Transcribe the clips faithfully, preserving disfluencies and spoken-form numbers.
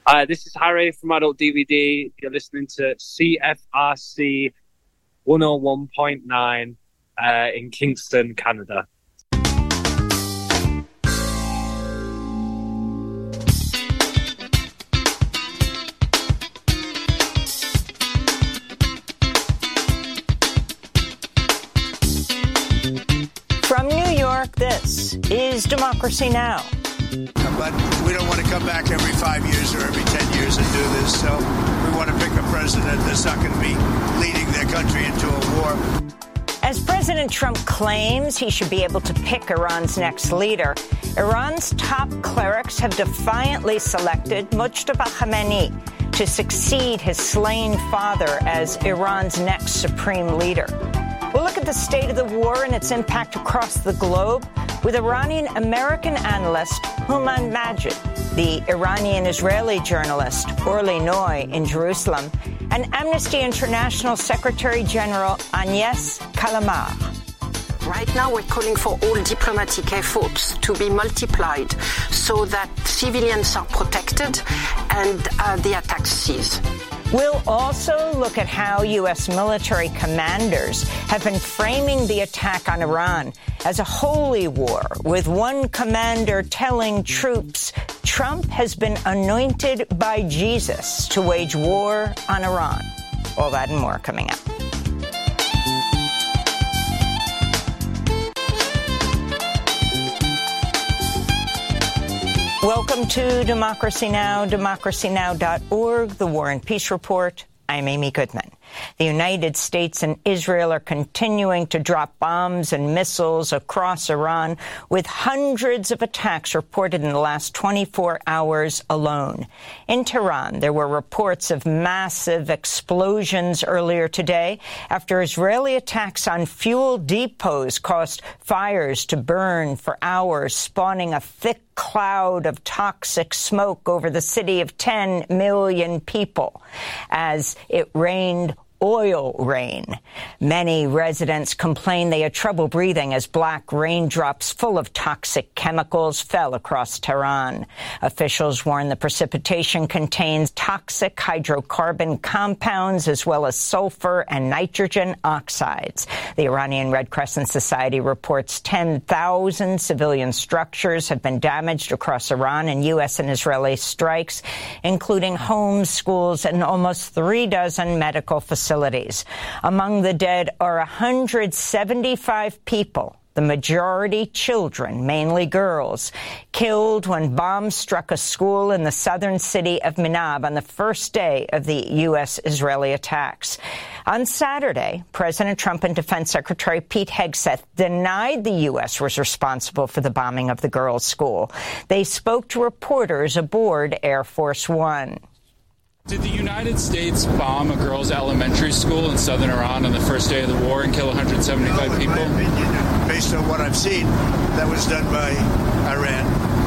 Uh, this is Harry from Adult D V D. You're listening to C F R C one oh one point nine uh, in Kingston, Canada. From New York, this is Democracy Now! But we don't want to come back every five years or every ten years and do this. So we want to pick a president that's not going to be leading their country into a war. As President Trump claims he should be able to pick Iran's next leader, Iran's top clerics have defiantly selected Mujtaba Khamenei to succeed his slain father as Iran's next supreme leader. We'll look at the state of the war and its impact across the globe with Iranian-American analyst Houman Majid, the Iranian-Israeli journalist Orly Noy in Jerusalem, and Amnesty International Secretary General Agnès Callamard. Right now, we're calling for all diplomatic efforts to be multiplied so that civilians are protected and uh, the attacks cease. We'll also look at how U S military commanders have been framing the attack on Iran as a holy war, with one commander telling troops Trump has been anointed by Jesus to wage war on Iran. All that and more coming up. Welcome to Democracy Now!, democracy now dot org, the War and Peace Report. I'm Amy Goodman. The United States and Israel are continuing to drop bombs and missiles across Iran, with hundreds of attacks reported in the last twenty-four hours alone. In Tehran, there were reports of massive explosions earlier today after Israeli attacks on fuel depots caused fires to burn for hours, spawning a thick cloud of toxic smoke over the city of ten million people as it rained oil rain. Many residents complained they had trouble breathing as black raindrops full of toxic chemicals fell across Tehran. Officials warn the precipitation contains toxic hydrocarbon compounds as well as sulfur and nitrogen oxides. The Iranian Red Crescent Society reports ten thousand civilian structures have been damaged across Iran in U S and Israeli strikes, including homes, schools, and almost three dozen medical facilities. Facilities. Among the dead are one hundred seventy-five people, the majority children, mainly girls, killed when bombs struck a school in the southern city of Minab on the first day of the U S-Israeli attacks. On Saturday, President Trump and Defense Secretary Pete Hegseth denied the U S was responsible for the bombing of the girls' school. They spoke to reporters aboard Air Force One. Did the United States bomb a girls' elementary school in southern Iran on the first day of the war and kill one hundred seventy-five people? In my opinion, based on what I've seen, that was done by Iran.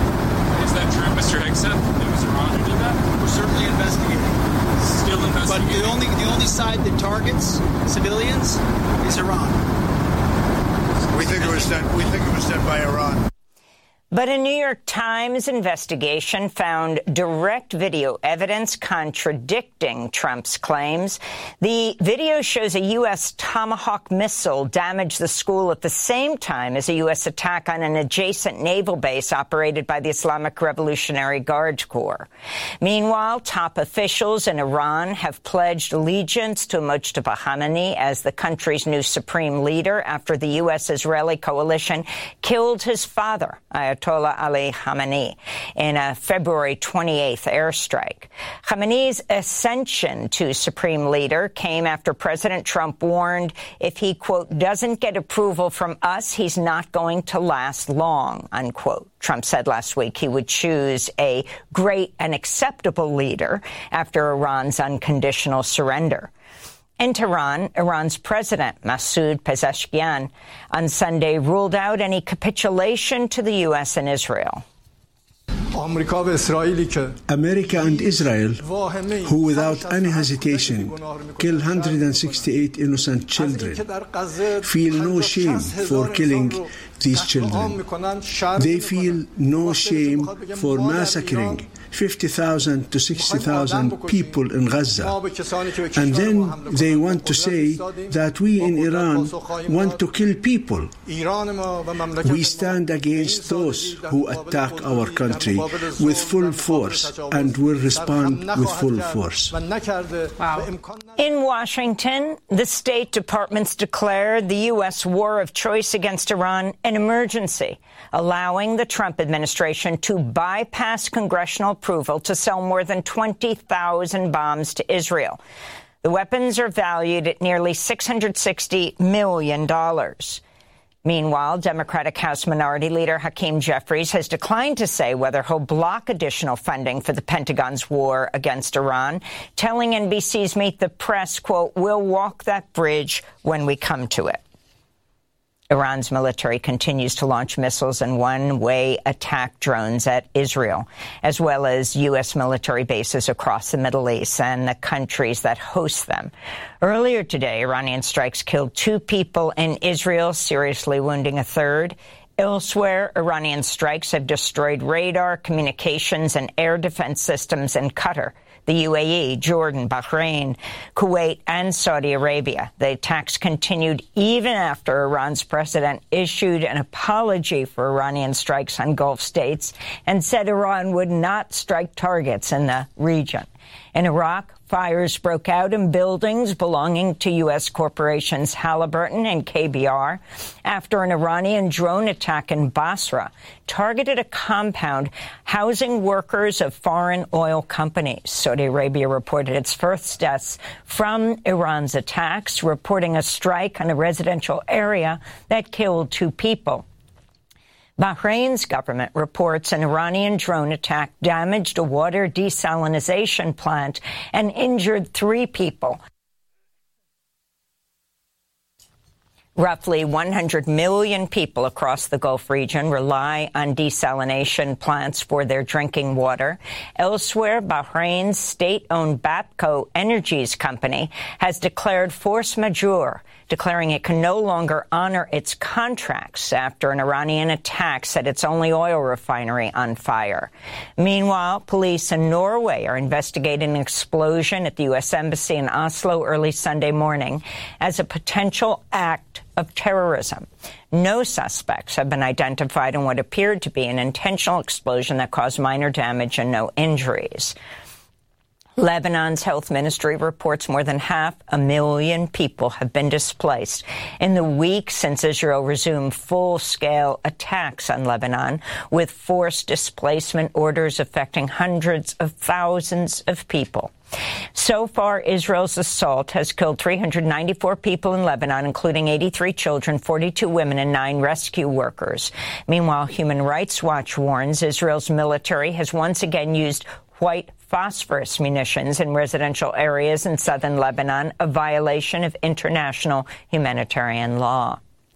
Is that true, Mister Hegseth? It was Iran who did that? We're certainly investigating. Still investigating? But the only, the only side that targets civilians is Iran. We think it was done, we think it was done by Iran. But a New York Times investigation found direct video evidence contradicting Trump's claims. The video shows a U S Tomahawk missile damaged the school at the same time as a U S attack on an adjacent naval base operated by the Islamic Revolutionary Guard Corps. Meanwhile, top officials in Iran have pledged allegiance to Mujtaba Khamenei as the country's new supreme leader after the U S-Israeli coalition killed his father, Ayatollah Ali Khamenei, in a February twenty-eighth airstrike. Khamenei's ascension to supreme leader came after President Trump warned if he, quote, doesn't get approval from us, he's not going to last long, unquote. Trump said last week he would choose a great and acceptable leader after Iran's unconditional surrender. In Tehran, Iran's president, Masoud Pezeshkian, on Sunday ruled out any capitulation to the U S and Israel. America and Israel, who without any hesitation kill one hundred sixty-eight innocent children, feel no shame for killing these children. They feel no shame for massacring fifty thousand to sixty thousand people in Gaza. And then they want to say that we in Iran want to kill people. We stand against those who attack our country with full force and will respond with full force. Wow. In Washington, the State Department's declared the U S war of choice against Iran an emergency, allowing the Trump administration to bypass congressional approval to sell more than twenty thousand bombs to Israel. The weapons are valued at nearly six hundred sixty million dollars. Meanwhile, Democratic House Minority Leader Hakeem Jeffries has declined to say whether he'll block additional funding for the Pentagon's war against Iran, telling N B C's Meet the Press, quote, "We'll walk that bridge when we come to it." Iran's military continues to launch missiles and one-way attack drones at Israel, as well as U S military bases across the Middle East and the countries that host them. Earlier today, Iranian strikes killed two people in Israel, seriously wounding a third. Elsewhere, Iranian strikes have destroyed radar, communications, and air defense systems in Qatar, the U A E, Jordan, Bahrain, Kuwait, and Saudi Arabia. The attacks continued even after Iran's president issued an apology for Iranian strikes on Gulf states and said Iran would not strike targets in the region. In Iraq, fires broke out in buildings belonging to U S corporations Halliburton and K B R after an Iranian drone attack in Basra targeted a compound housing workers of foreign oil companies. Saudi Arabia reported its first deaths from Iran's attacks, reporting a strike on a residential area that killed two people. Bahrain's government reports an Iranian drone attack damaged a water desalination plant and injured three people. Roughly one hundred million people across the Gulf region rely on desalination plants for their drinking water. Elsewhere, Bahrain's state-owned Bapco Energies company has declared force majeure, declaring it can no longer honor its contracts after an Iranian attack set its only oil refinery on fire. Meanwhile, police in Norway are investigating an explosion at the U S Embassy in Oslo early Sunday morning as a potential act of terrorism. No suspects have been identified in what appeared to be an intentional explosion that caused minor damage and no injuries. Lebanon's health ministry reports more than half a million people have been displaced in the week since Israel resumed full-scale attacks on Lebanon, with forced displacement orders affecting hundreds of thousands of people. So far, Israel's assault has killed three hundred ninety-four people in Lebanon, including eighty-three children, forty-two women, and nine rescue workers. Meanwhile, Human Rights Watch warns Israel's military has once again used white phosphorus munitions in residential areas in southern Lebanon, a violation of international humanitarian law.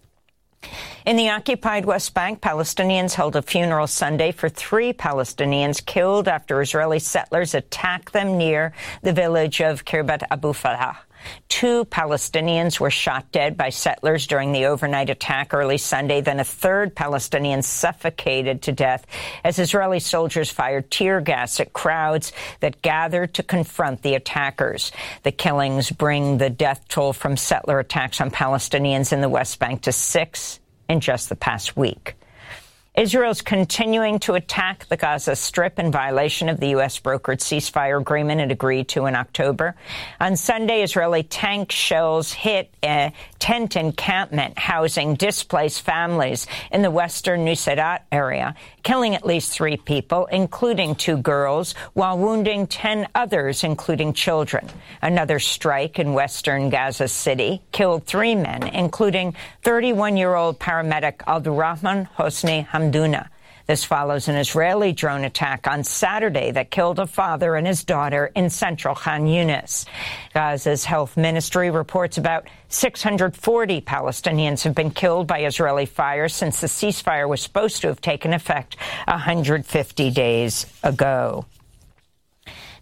In the occupied West Bank, Palestinians held a funeral Sunday for three Palestinians killed after Israeli settlers attacked them near the village of Kiryat Abu Falah. Two Palestinians were shot dead by settlers during the overnight attack early Sunday. Then a third Palestinian suffocated to death as Israeli soldiers fired tear gas at crowds that gathered to confront the attackers. The killings bring the death toll from settler attacks on Palestinians in the West Bank to six in just the past week. Israel's continuing to attack the Gaza Strip in violation of the U S-brokered ceasefire agreement it agreed to in October. On Sunday, Israeli tank shells hit a tent encampment housing displaced families in the western Nuseirat area, killing at least three people, including two girls, while wounding ten others, including children. Another strike in western Gaza City killed three men, including thirty-one-year-old paramedic Abdurrahman Hosni Hamduna. This follows an Israeli drone attack on Saturday that killed a father and his daughter in central Khan Yunis. Gaza's health ministry reports about six hundred forty Palestinians have been killed by Israeli fire since the ceasefire was supposed to have taken effect one hundred fifty days ago.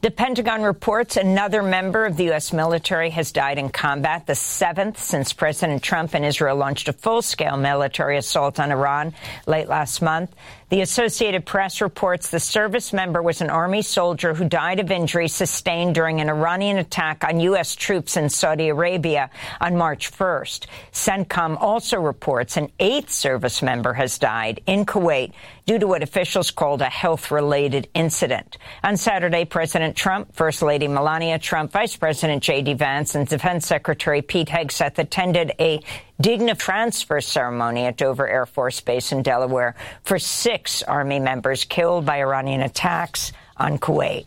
The Pentagon reports another member of the U S military has died in combat, the seventh since President Trump and Israel launched a full-scale military assault on Iran late last month. The Associated Press reports the service member was an Army soldier who died of injuries sustained during an Iranian attack on U S troops in Saudi Arabia on March first. CENTCOM also reports an eighth service member has died in Kuwait due to what officials called a health-related incident. On Saturday, President Trump, First Lady Melania Trump, Vice President J D Vance, and Defense Secretary Pete Hegseth attended a dignified transfer ceremony at Dover Air Force Base in Delaware for six Army members killed by Iranian attacks on Kuwait.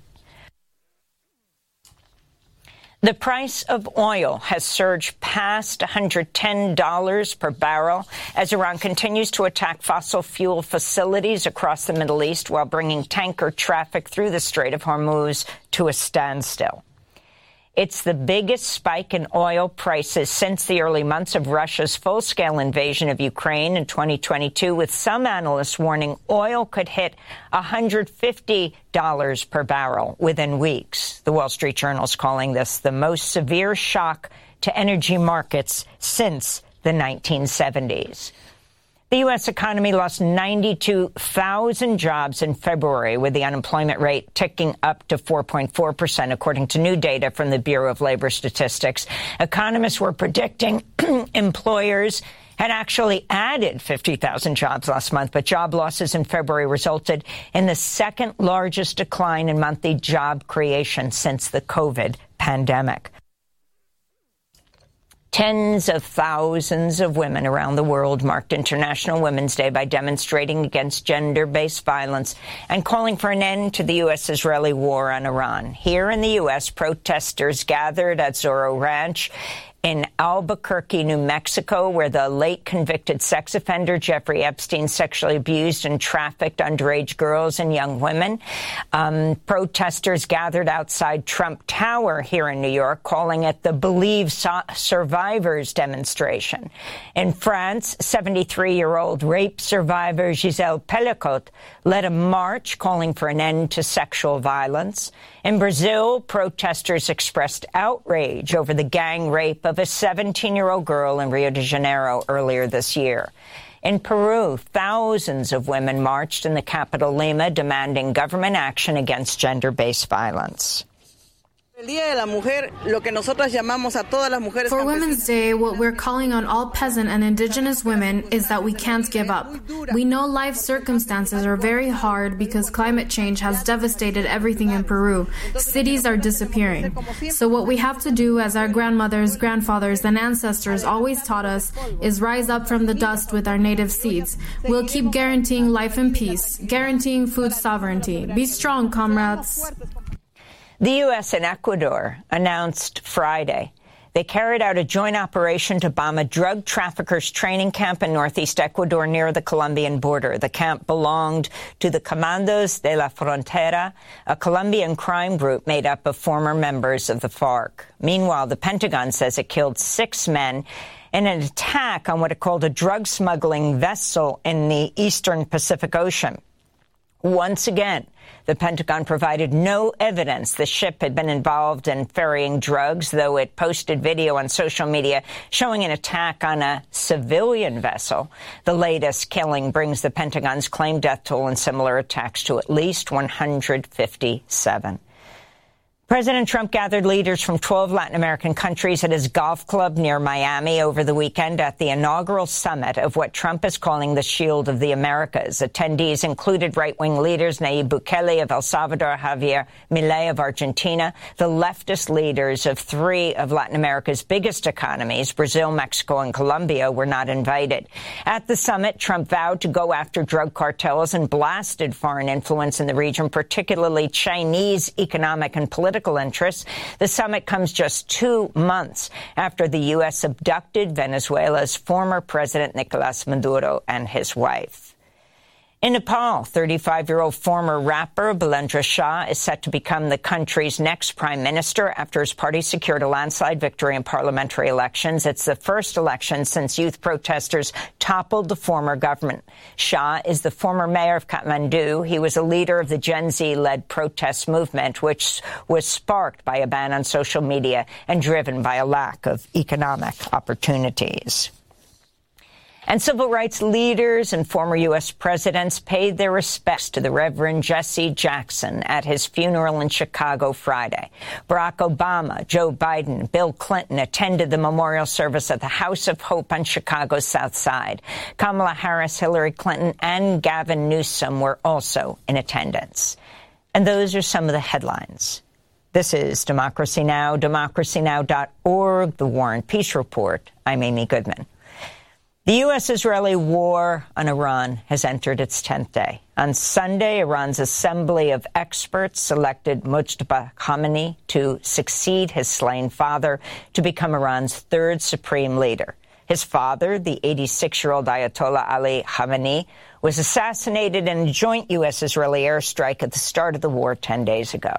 The price of oil has surged past one hundred ten dollars per barrel as Iran continues to attack fossil fuel facilities across the Middle East while bringing tanker traffic through the Strait of Hormuz to a standstill. It's the biggest spike in oil prices since the early months of Russia's full-scale invasion of Ukraine in twenty twenty-two, with some analysts warning oil could hit one hundred fifty dollars per barrel within weeks. The Wall Street Journal is calling this the most severe shock to energy markets since the nineteen seventies. The U S economy lost ninety-two thousand jobs in February, with the unemployment rate ticking up to four point four percent, according to new data from the Bureau of Labor Statistics. Economists were predicting employers had actually added fifty thousand jobs last month, but job losses in February resulted in the second largest decline in monthly job creation since the COVID pandemic. Tens of thousands of women around the world marked International Women's Day by demonstrating against gender-based violence and calling for an end to the U S-Israeli war on Iran. Here in the U S, protesters gathered at Zorro Ranch in Albuquerque, New Mexico, where the late convicted sex offender Jeffrey Epstein sexually abused and trafficked underage girls and young women. Um, protesters gathered outside Trump Tower here in New York, calling it the Believe so- Survivors demonstration. In France, seventy-three-year-old rape survivor Giselle Pellicot led a march calling for an end to sexual violence. In Brazil, protesters expressed outrage over the gang rape of a seventeen-year-old girl in Rio de Janeiro earlier this year. In Peru, thousands of women marched in the capital Lima demanding government action against gender-based violence. For Women's Day, what we're calling on all peasant and indigenous women is that we can't give up. We know life circumstances are very hard because climate change has devastated everything in Peru. Cities are disappearing. So what we have to do, as our grandmothers, grandfathers, and ancestors always taught us, is rise up from the dust with our native seeds. We'll keep guaranteeing life and peace, guaranteeing food sovereignty. Be strong, comrades. The U S and Ecuador announced Friday they carried out a joint operation to bomb a drug traffickers' training camp in northeast Ecuador near the Colombian border. The camp belonged to the Comandos de la Frontera, a Colombian crime group made up of former members of the FARC. Meanwhile, the Pentagon says it killed six men in an attack on what it called a drug smuggling vessel in the eastern Pacific Ocean. Once again, the Pentagon provided no evidence the ship had been involved in ferrying drugs, though it posted video on social media showing an attack on a civilian vessel. The latest killing brings the Pentagon's claimed death toll in similar attacks to at least one hundred fifty-seven. President Trump gathered leaders from twelve Latin American countries at his golf club near Miami over the weekend at the inaugural summit of what Trump is calling the Shield of the Americas. Attendees included right-wing leaders Nayib Bukele of El Salvador, Javier Milei of Argentina. The leftist leaders of three of Latin America's biggest economies, Brazil, Mexico, and Colombia, were not invited. At the summit, Trump vowed to go after drug cartels and blasted foreign influence in the region, particularly Chinese economic and political interests. The summit comes just two months after the U S abducted Venezuela's former president, Nicolas Maduro, and his wife. In Nepal, thirty-five-year-old former rapper Balendra Shah is set to become the country's next prime minister after his party secured a landslide victory in parliamentary elections. It's the first election since youth protesters toppled the former government. Shah is the former mayor of Kathmandu. He was a leader of the Gen Z-led protest movement, which was sparked by a ban on social media and driven by a lack of economic opportunities. And civil rights leaders and former U S presidents paid their respects to the Reverend Jesse Jackson at his funeral in Chicago Friday. Barack Obama, Joe Biden, Bill Clinton attended the memorial service at the House of Hope on Chicago's South Side. Kamala Harris, Hillary Clinton, and Gavin Newsom were also in attendance. And those are some of the headlines. This is Democracy Now!, democracy now dot org, The War and Peace Report. I'm Amy Goodman. The U S-Israeli war on Iran has entered its tenth day. On Sunday, Iran's Assembly of Experts selected Mojtaba Khamenei to succeed his slain father to become Iran's third supreme leader. His father, the eighty-six-year-old Ayatollah Ali Khamenei, was assassinated in a joint U S-Israeli airstrike at the start of the war ten days ago.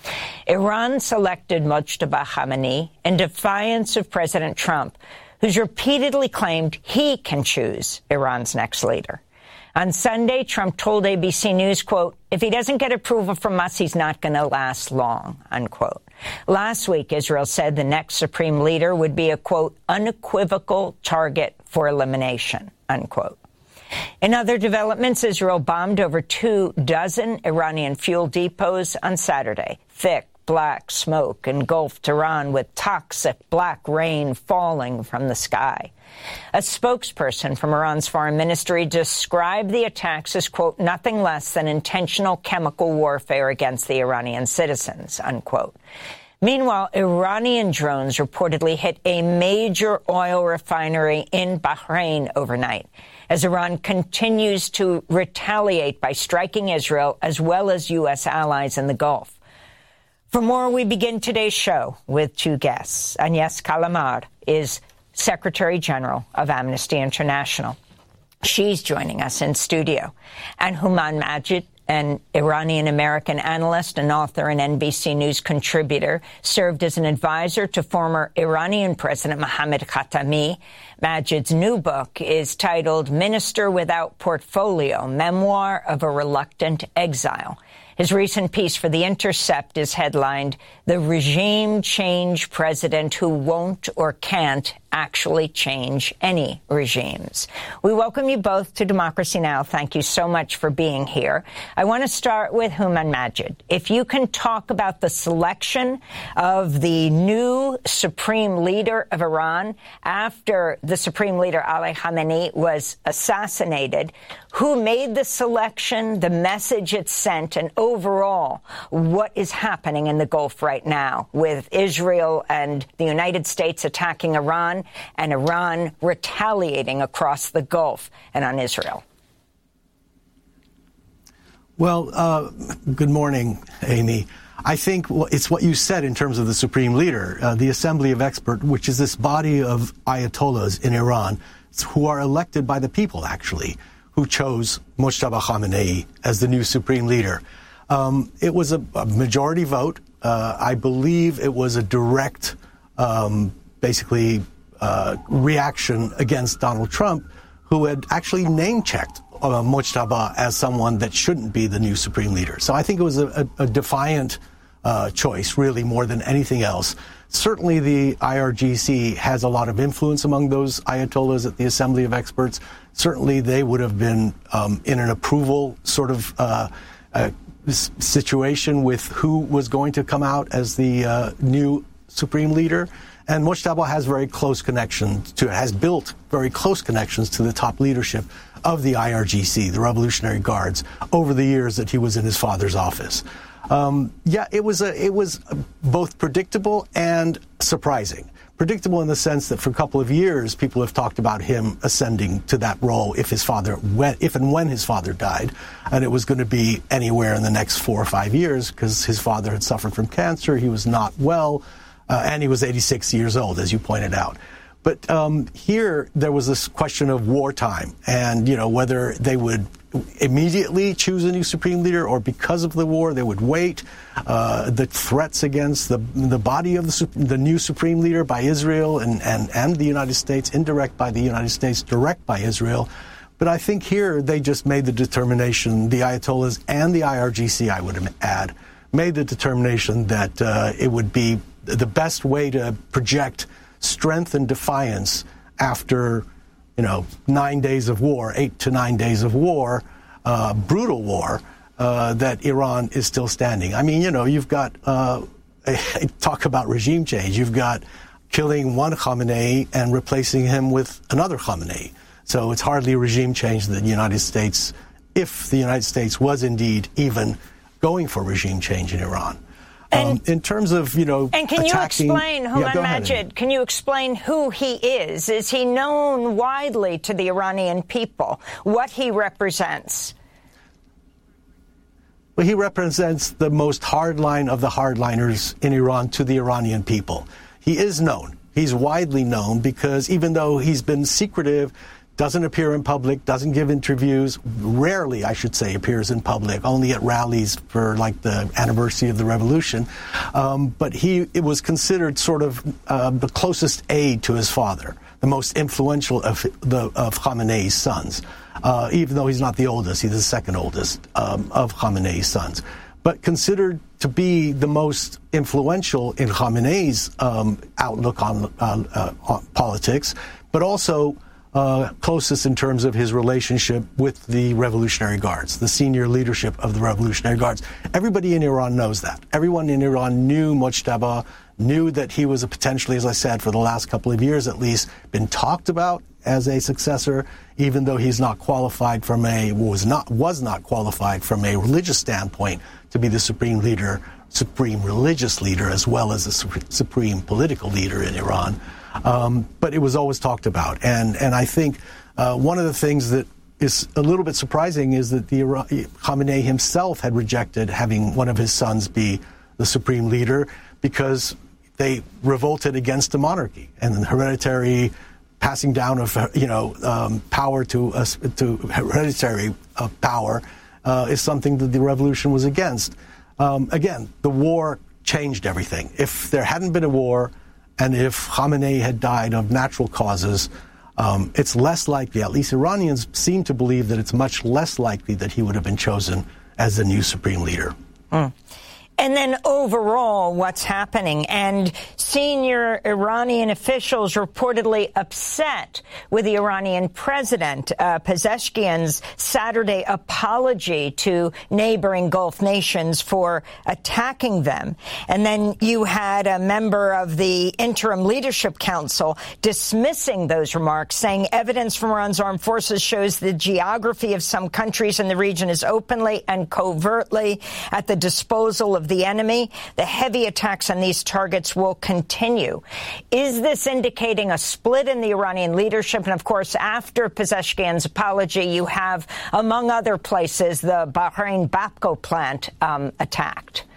Iran selected Mojtaba Khamenei in defiance of President Trump, who's repeatedly claimed he can choose Iran's next leader. On Sunday, Trump told A B C News, quote, if he doesn't get approval from us, he's not going to last long, unquote. Last week, Israel said the next supreme leader would be a, quote, unequivocal target for elimination, unquote. In other developments, Israel bombed over two dozen Iranian fuel depots on Saturday. Thick black smoke engulfed Iran with toxic black rain falling from the sky. A spokesperson from Iran's foreign ministry described the attacks as, quote, nothing less than intentional chemical warfare against the Iranian citizens, unquote. Meanwhile, Iranian drones reportedly hit a major oil refinery in Bahrain overnight, as Iran continues to retaliate by striking Israel as well as U S allies in the Gulf. For more, we begin today's show with two guests. Agnes Kalamard is Secretary General of Amnesty International. She's joining us in studio. And Houman Majid, an Iranian-American analyst and author and N B C News contributor, served as an advisor to former Iranian President Mohammad Khatami. Majid's new book is titled Minister Without Portfolio, Memoir of a Reluctant Exile. His recent piece for The Intercept is headlined, The Regime Change President Who Won't or Can't Actually Change Any Regimes. We welcome you both to Democracy Now! Thank you so much for being here. I want to start with Houman Majid. If you can talk about the selection of the new supreme leader of Iran after the supreme leader Ali Khamenei was assassinated, who made the selection, the message it sent, and overall, what is happening in the Gulf right now with Israel and the United States attacking Iran and Iran retaliating across the Gulf and on Israel? Well, uh, good morning, Amy. I think it's what you said in terms of the supreme leader, uh, the Assembly of Experts, which is this body of ayatollahs in Iran who are elected by the people, actually, who chose Mojtaba Khamenei as the new supreme leader. Um, it was a, a majority vote. Uh, I believe it was a direct, um, basically, uh, reaction against Donald Trump, who had actually name-checked uh, Mojtaba as someone that shouldn't be the new supreme leader. So I think it was a, a, a defiant uh, choice, really, more than anything else. Certainly the I R G C has a lot of influence among those ayatollahs at the Assembly of Experts. Certainly they would have been um, in an approval sort of uh, uh, situation with who was going to come out as the uh, new supreme leader. And Mojtaba has very close connections to, has built very close connections to the top leadership of the I R G C, the Revolutionary Guards, over the years that he was in his father's office. Um, yeah, it was a, it was both predictable and surprising. Predictable in the sense that for a couple of years, people have talked about him ascending to that role if his father, when, if and when his father died, and it was going to be anywhere in the next four or five years because his father had suffered from cancer, he was not well, uh, and he was eighty-six years old, as you pointed out. But um, here there was this question of wartime, and you know whether they would immediately choose a new supreme leader, or because of the war they would wait. Uh, the threats against the the body of the, the new supreme leader by Israel and, and, and the United States, indirect by the United States, direct by Israel. But I think here they just made the determination, the Ayatollahs and the I R G C, I would add, made the determination that uh, it would be the best way to project strength and defiance after, you know, nine days of war, eight to nine days of war, uh, brutal war, uh, that Iran is still standing. I mean, you know, you've got, uh, talk about regime change, you've got killing one Khamenei and replacing him with another Khamenei. So it's hardly a regime change that the United States, if the United States was indeed even going for regime change in Iran. And, um, in terms of, you know, and can attacking, you explain, Houman yeah, Majid, can you explain who he is? Is he known widely to the Iranian people, what he represents? Well, he represents the most hardline of the hardliners in Iran to the Iranian people. He is known. He's widely known because even though he's been secretive, doesn't appear in public, doesn't give interviews, rarely, I should say, appears in public, only at rallies for, like, the anniversary of the revolution. Um, but he it was considered sort of uh, the closest aide to his father, the most influential of the of Khamenei's sons, uh, even though he's not the oldest, he's the second oldest um, of Khamenei's sons. But considered to be the most influential in Khamenei's um, outlook on, uh, uh, on politics, but also Uh, closest in terms of his relationship with the Revolutionary Guards, the senior leadership of the Revolutionary Guards. Everybody in Iran knows that. Everyone in Iran knew Mojtaba, knew that he was a potentially, as I said, for the last couple of years at least, been talked about as a successor, even though he's not qualified from a, was not, was not qualified from a religious standpoint to be the supreme leader, supreme religious leader, as well as the supreme political leader in Iran. Um, but it was always talked about. And, and I think uh, one of the things that is a little bit surprising is that the Iran, Khamenei himself had rejected having one of his sons be the supreme leader because they revolted against the monarchy and the hereditary passing down of, you know, um, power to, uh, to hereditary uh, power uh, is something that the revolution was against. Um, again, the war changed everything. If there hadn't been a war, and if Khamenei had died of natural causes, um, it's less likely, at least Iranians seem to believe that it's much less likely that he would have been chosen as the new supreme leader. Mm. And then overall, what's happening? And senior Iranian officials reportedly upset with the Iranian president, uh, Pezeshkian's Saturday apology to neighboring Gulf nations for attacking them. And then you had a member of the Interim Leadership Council dismissing those remarks, saying evidence from Iran's armed forces shows the geography of some countries in the region is openly and covertly at the disposal of the enemy. The heavy attacks on these targets will continue. Is this indicating a split in the Iranian leadership? And, of course, after Pezeshkian's apology, you have, among other places, the Bahrain Bapco plant um, attacked.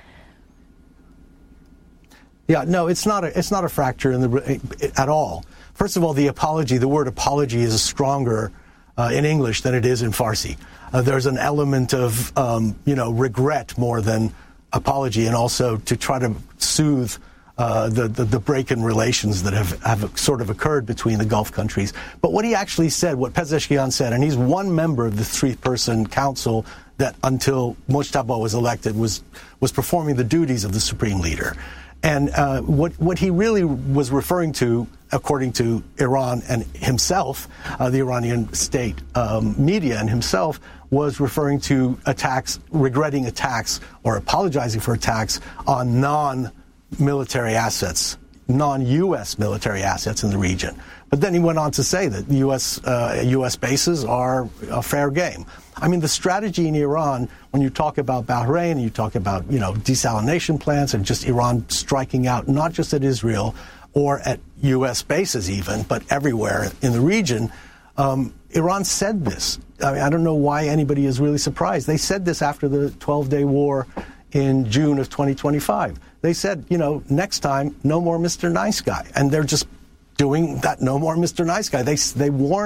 Yeah, no, it's not a, it's not a fracture in the, at all. First of all, the apology, the word apology is stronger uh, in English than it is in Farsi. Uh, there's an element of, um, you know, regret more than apology, and also to try to soothe uh, the, the, the break in relations that have, have sort of occurred between the Gulf countries. But what he actually said, what Pezeshkian said, and he's one member of the three-person council that until Mojtaba was elected was, was performing the duties of the supreme leader. And uh, what, what he really was referring to, according to Iran and himself, uh, the Iranian state um, media and himself, was referring to attacks, regretting attacks or apologizing for attacks on non-military assets, non-U S military assets in the region. But then he went on to say that U S uh, U S bases are a fair game. I mean, the strategy in Iran, when you talk about Bahrain and you talk about, you know, desalination plants and just Iran striking out, not just at Israel or at U S bases even, but everywhere in the region, um, Iran said this. I mean, I don't know why anybody is really surprised. They said this after the twelve-day war in June of twenty twenty-five. They said, you know, next time, no more Mister Nice Guy. And they're just doing that, no more Mister Nice Guy. They they warned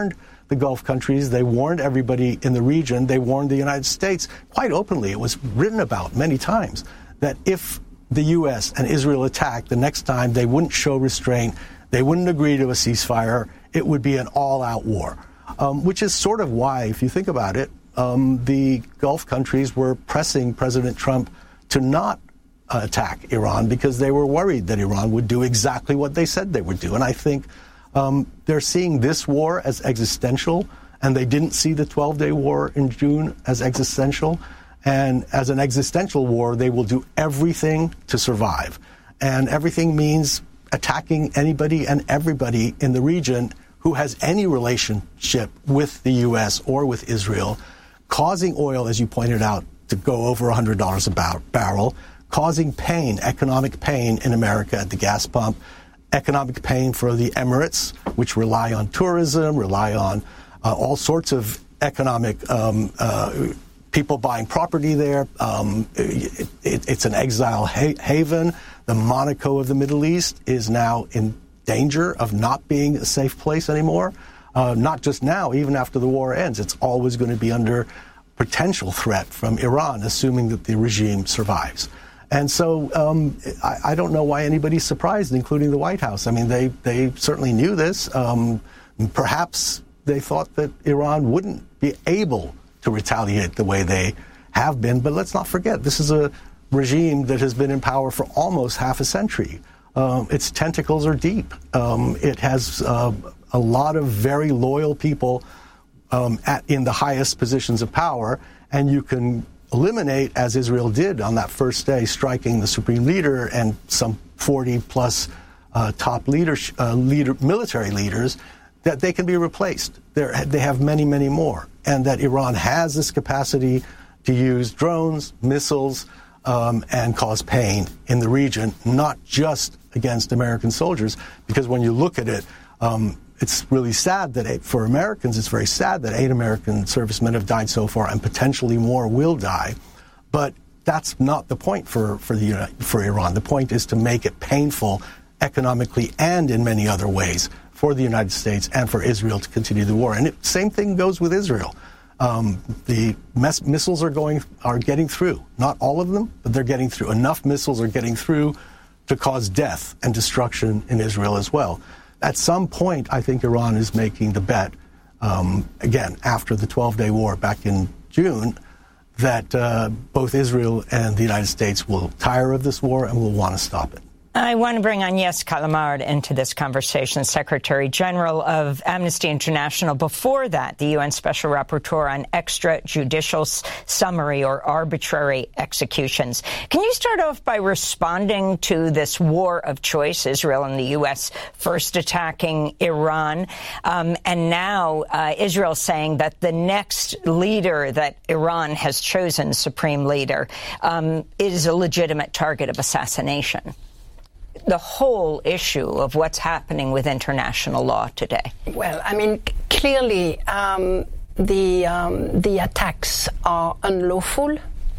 the Gulf countries. They warned everybody in the region. They warned the United States quite openly. It was written about many times that if the U S and Israel attacked, the next time they wouldn't show restraint, they wouldn't agree to a ceasefire. It would be an all-out war, um, which is sort of why, if you think about it, um, the Gulf countries were pressing President Trump to not uh, attack Iran because they were worried that Iran would do exactly what they said they would do. And I think um, they're seeing this war as existential, and they didn't see the twelve-day war in June as existential. And as an existential war, they will do everything to survive. And everything means attacking anybody and everybody in the region who has any relationship with the U S or with Israel, causing oil, as you pointed out, to go over one hundred dollars a bar- barrel, causing pain, economic pain in America at the gas pump, economic pain for the Emirates, which rely on tourism, rely on uh, all sorts of economic um, uh people buying property there. Um, it, it, it's an exile ha- haven. The Monaco of the Middle East is now in danger of not being a safe place anymore. Uh, not just now, even after the war ends. It's always going to be under potential threat from Iran, assuming that the regime survives. And so um, I, I don't know why anybody's surprised, including the White House. I mean, they, they certainly knew this. Um, perhaps they thought that Iran wouldn't be able to retaliate the way they have been. But let's not forget, this is a regime that has been in power for almost half a century. Um, its tentacles are deep. Um, it has uh, a lot of very loyal people um, at, in the highest positions of power, and you can eliminate, as Israel did on that first day, striking the supreme leader and some forty plus uh, top leader, uh, leader, military leaders, that they can be replaced. They're, they have many, many more. And that Iran has this capacity to use drones, missiles, um, and cause pain in the region, not just against American soldiers. Because when you look at it, um, it's really sad that eight, for Americans, it's very sad that eight American servicemen have died so far, and potentially more will die. But that's not the point for, for, the, for Iran. The point is to make it painful economically and in many other ways for the United States and for Israel to continue the war. And it, same thing goes with Israel. Um, the mes- missiles are going, are getting through. Not all of them, but they're getting through. Enough missiles are getting through to cause death and destruction in Israel as well. At some point, I think Iran is making the bet, um, again, after the twelve-day war back in June, that uh, both Israel and the United States will tire of this war and will want to stop it. I want to bring Agnes Callamard into this conversation, Secretary General of Amnesty International. Before that, the U N Special Rapporteur on extrajudicial summary or arbitrary executions. Can you start off by responding to this war of choice, Israel and the U S first attacking Iran, um, and now uh, Israel saying that the next leader that Iran has chosen, supreme leader, um, is a legitimate target of assassination? The whole issue of what's happening with international law today? Well, I mean, clearly um, the um, the attacks are unlawful.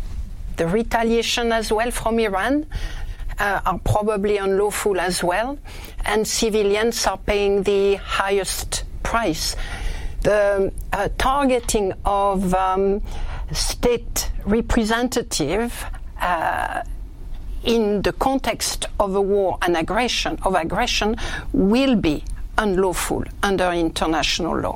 The retaliation as well from Iran uh, are probably unlawful as well, and civilians are paying the highest price. The uh, targeting of um, state representative uh, in the context of a war and aggression, of aggression, will be unlawful under international law.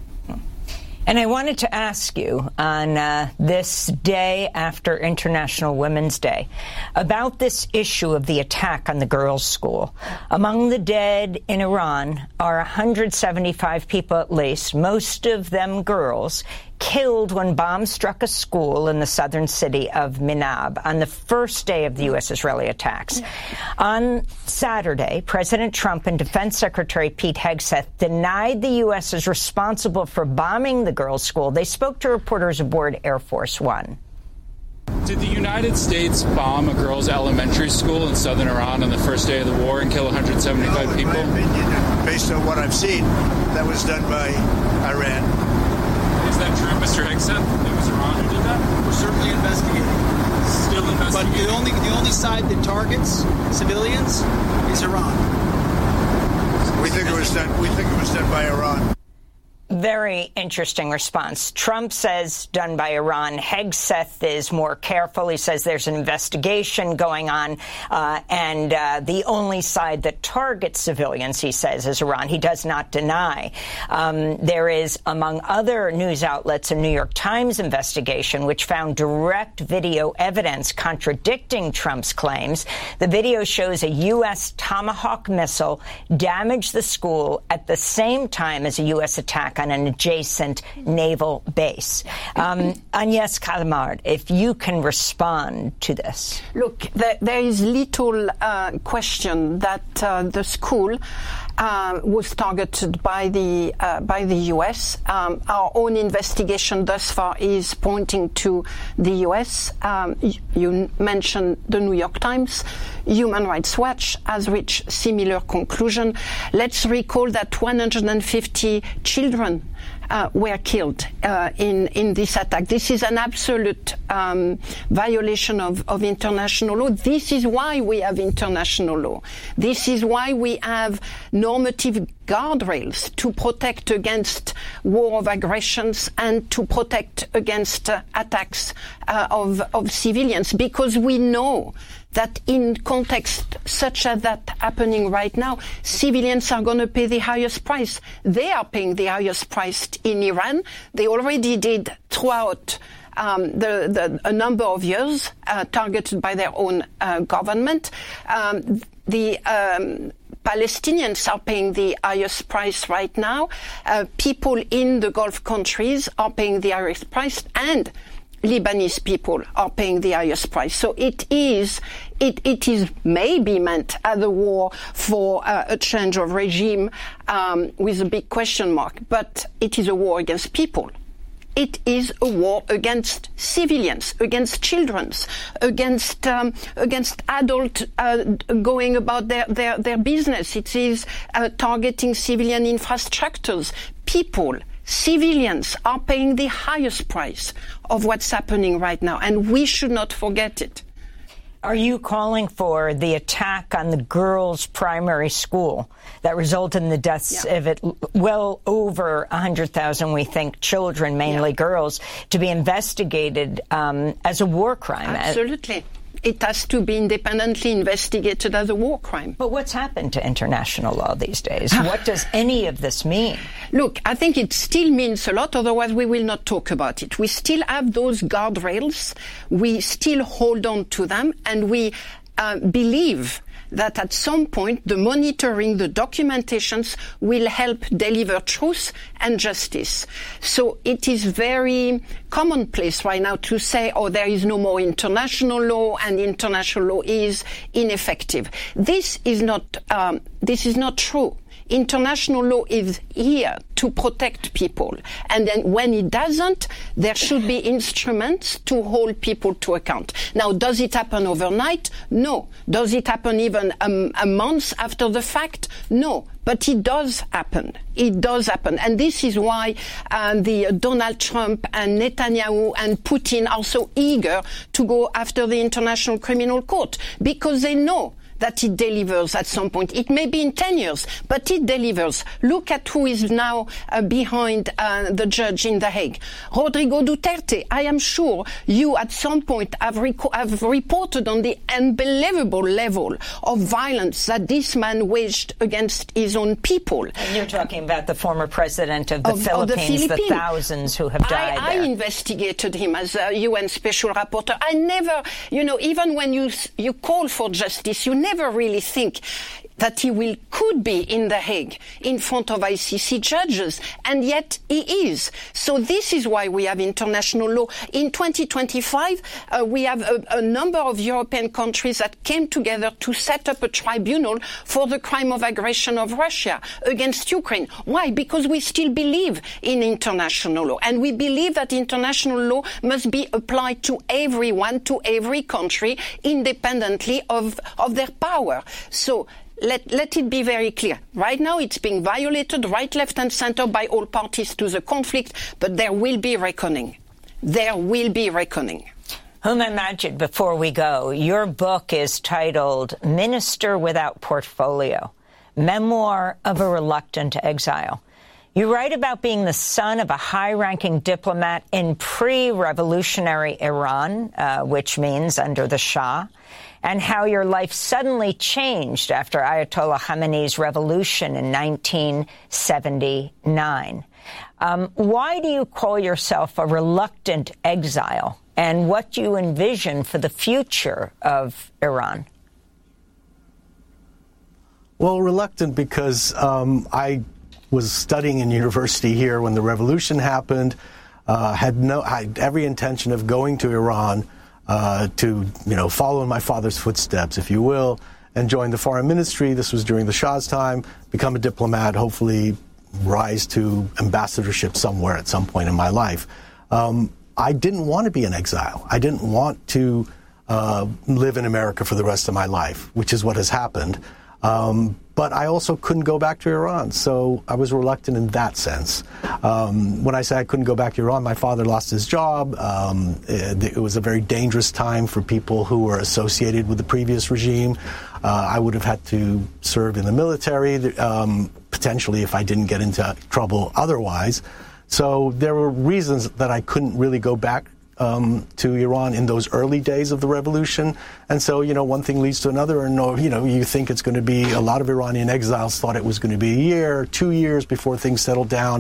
And I wanted to ask you on uh, this day after International Women's Day about this issue of the attack on the girls' school. Among the dead in Iran are one hundred seventy-five people at least, most of them girls, killed when bombs struck a school in the southern city of Minab on the first day of the U S-Israeli attacks. On Saturday, President Trump and Defense Secretary Pete Hegseth denied the U S is responsible for bombing the girls' school. They spoke to reporters aboard Air Force One. Did the United States bomb a girls' elementary school in southern Iran on the first day of the war and kill one hundred seventy-five people? In my opinion, based on what I've seen, that was done by Iran. Is that true, Mister Hegseth? It was Iran who did that? We're certainly investigating. Still investigating. But the only the only side that targets civilians is Iran. We think it was done. We think it was done by Iran. very interesting response. Trump says done by Iran. Hegseth is more careful. He says there's an investigation going on, uh, and uh, the only side that targets civilians, he says, is Iran. He does not deny. Um, there is, among other news outlets, a New York Times investigation which found direct video evidence contradicting Trump's claims. The video shows a U S Tomahawk missile damage the school at the same time as a U S attack on an adjacent naval base. Um, Agnès Callamard, if you can respond to this. Look, there, there is little uh, question that uh, the school Uh, was targeted by the uh, by the U S. Um, our own investigation thus far is pointing to the U S. Um, you, you mentioned the New York Times. Human Rights Watch has reached similar conclusion. Let's recall that one hundred fifty children Uh, were killed uh, in in this attack. This is an absolute um, violation of, of international law. This is why we have international law. This is why we have normative guardrails to protect against war of aggressions and to protect against uh, attacks uh, of, of civilians, because we know that in context such as that happening right now, civilians are going to pay the highest price. They are paying the highest price in Iran. They already did throughout um, the, the, a number of years, uh, targeted by their own uh, government. Um, the um, Palestinians are paying the highest price right now. Uh, people in the Gulf countries are paying the highest price, and Lebanese people are paying the highest price. So it is, it, it is maybe meant as a war for uh, a change of regime um, with a big question mark, but it is a war against people. It is a war against civilians, against children, against um, against adults uh, going about their, their, their business. It is uh, targeting civilian infrastructures. People, civilians are paying the highest price of what's happening right now, and we should not forget it. Are you calling for the attack on the girls' primary school that resulted in the deaths yeah. of it, well over one hundred thousand, we think, children, mainly yeah. girls, to be investigated um, as a war crime? Absolutely. It has to be independently investigated as a war crime. But what's happened to international law these days? What does any of this mean? Look, I think it still means a lot, otherwise we will not talk about it. We still have those guardrails, we still hold on to them, and we uh, believe that at some point the monitoring, the documentations will help deliver truth and justice. So it is very commonplace right now to say, oh, there is no more international law and international law is ineffective. This is not, um, this is not true. International law is here to protect people. And then when it doesn't, there should be instruments to hold people to account. Now, does it happen overnight? No. Does it happen even a, a month after the fact? No. But it does happen. It does happen. And this is why uh, the uh, Donald Trump and Netanyahu and Putin are so eager to go after the International Criminal Court, because they know that it delivers at some point. It may be in ten years, but it delivers. Look at who is now uh, behind uh, the judge in The Hague. Rodrigo Duterte. I am sure you at some point have, rec- have reported on the unbelievable level of violence that this man waged against his own people. And you're talking about the former president of the, of, Philippines, of the, Philippines, the thousands who have died I, there. I investigated him as a U N special rapporteur. I never, you know, even when you you call for justice, you never really think that he will could be in The Hague in front of I C C judges, and yet he is. So this is why we have international law. In twenty twenty-five, uh, we have a, a number of European countries that came together to set up a tribunal for the crime of aggression of Russia against Ukraine. Why? Because we still believe in international law, and we believe that international law must be applied to everyone, to every country, independently of, of their power. So Let, let it be very clear. Right now it's being violated right, left and center by all parties to the conflict, but there will be reckoning. There will be reckoning. Huma Majid, before we go, your book is titled Minister Without Portfolio, Memoir of a Reluctant Exile. You write about being the son of a high-ranking diplomat in pre-revolutionary Iran, uh, which means under the Shah, and how your life suddenly changed after Ayatollah Khamenei's revolution in nineteen seventy-nine. Um, why do you call yourself a reluctant exile, and what do you envision for the future of Iran? Well, reluctant because um, I was studying in university here when the revolution happened, uh, had no, had every intention of going to Iran uh, to, you know, follow in my father's footsteps, if you will, and join the foreign ministry. This was during the Shah's time, become a diplomat, hopefully rise to ambassadorship somewhere at some point in my life. Um, I didn't want to be in exile. I didn't want to uh, live in America for the rest of my life, which is what has happened. Um, but I also couldn't go back to Iran, so I was reluctant in that sense. Um, when I say I couldn't go back to Iran, my father lost his job. Um, it, it was a very dangerous time for people who were associated with the previous regime. Uh, I would have had to serve in the military, um, potentially if I didn't get into trouble otherwise. So there were reasons that I couldn't really go back Um, to Iran in those early days of the revolution. And so, you know, one thing leads to another, and, you know, you think it's going to be, a lot of Iranian exiles thought it was going to be a year, two years before things settled down,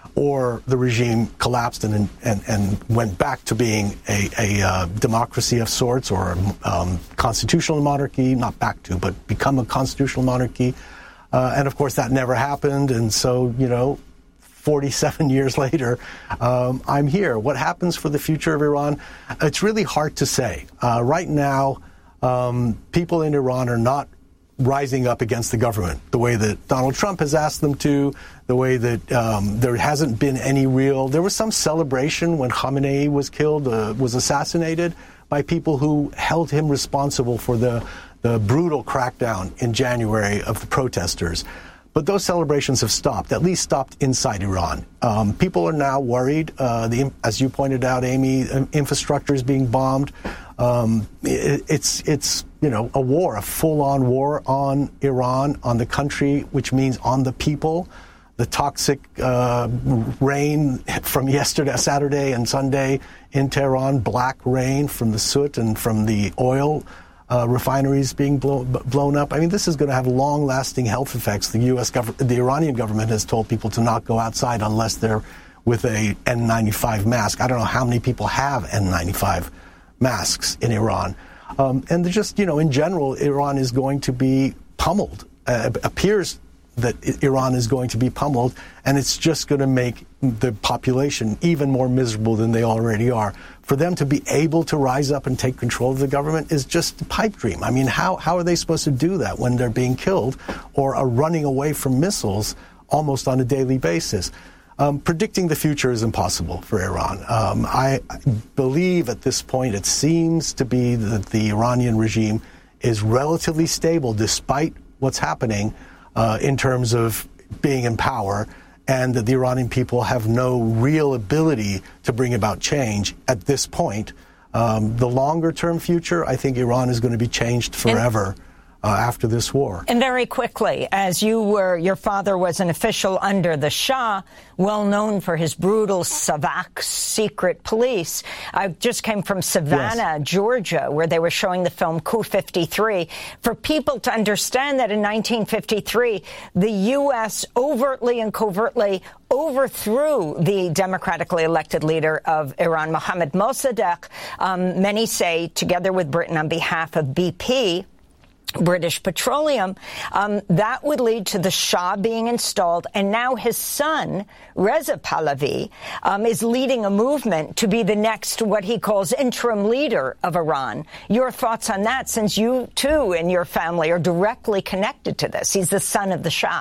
or the regime collapsed and and, and went back to being a, a uh, democracy of sorts, or a um, constitutional monarchy, not back to, but become a constitutional monarchy. Uh, and, of course, that never happened. And so, you know, forty-seven years later, um, I'm here. What happens for the future of Iran? It's really hard to say. Uh, right now, um, people in Iran are not rising up against the government the way that Donald Trump has asked them to, the way that um, there hasn't been any real... There was some celebration when Khamenei was killed, uh, was assassinated, by people who held him responsible for the, the brutal crackdown in January of the protesters. But those celebrations have stopped, at least stopped inside Iran. Um, people are now worried. Uh, the, as you pointed out, Amy, infrastructure is being bombed. Um, it, it's, it's, you know, a war, a full-on war on Iran, on the country, which means on the people. The toxic uh, rain from yesterday, Saturday and Sunday in Tehran, black rain from the soot and from the oil Uh, refineries being blow, blown up. I mean, this is going to have long-lasting health effects. The U S government, the Iranian government has told people to not go outside unless they're with a N ninety-five mask. I don't know how many people have N ninety-five masks in Iran. Um, and just, you know, in general, Iran is going to be pummeled. Uh, it appears that Iran is going to be pummeled, and it's just going to make the population even more miserable than they already are. For them to be able to rise up and take control of the government is just a pipe dream. I mean, how, how are they supposed to do that when they're being killed or are running away from missiles almost on a daily basis? Um, predicting the future is impossible for Iran. Um, I believe at this point it seems to be that the Iranian regime is relatively stable despite what's happening uh, in terms of being in power, and that the Iranian people have no real ability to bring about change at this point. Um, the longer-term future, I think Iran is going to be changed forever uh, after this war. And very quickly, as you were, your father was an official under the Shah, well known for his brutal Savak secret police. I just came from Savannah, yes. Georgia, where they were showing the film Coup fifty-three. For people to understand that in nineteen fifty-three, the U S overtly and covertly overthrew the democratically elected leader of Iran, Mohammad Mossadegh, um, many say, together with Britain on behalf of B P, British Petroleum, um, that would lead to the Shah being installed. And now his son, Reza Pahlavi, um, is leading a movement to be the next, what he calls, interim leader of Iran. Your thoughts on that, since you, too, and your family are directly connected to this? He's the son of the Shah.